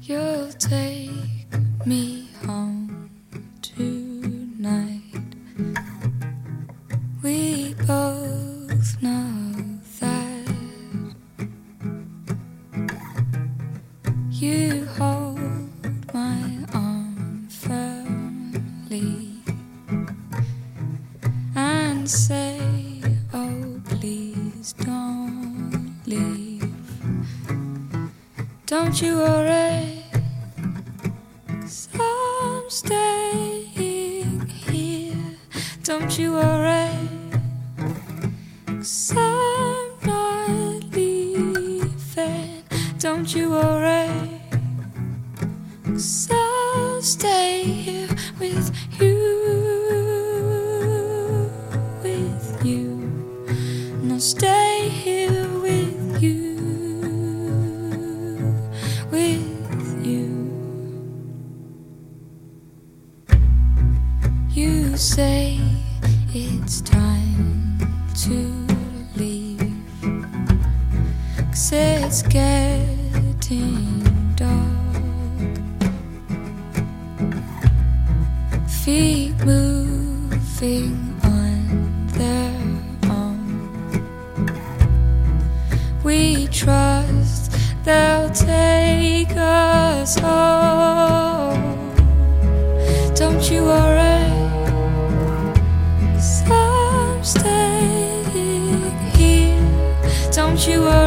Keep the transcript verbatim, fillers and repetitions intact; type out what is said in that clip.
You'll take me home tonight. We both know that you hold my arm firmly and say, oh, please don't leave. Don't you worry, 'cause I'm staying here. Don't you worry, 'cause I'm not leaving. Don't you worry, 'cause I'll stay here with you, with you. And I'll stay here with you, with you. You say it's time to leave, 'cause it's getting dark. Feet moving on their own. We trust they'll take us home. Don't you worry, 'cause I'm staying here. Don't you worry,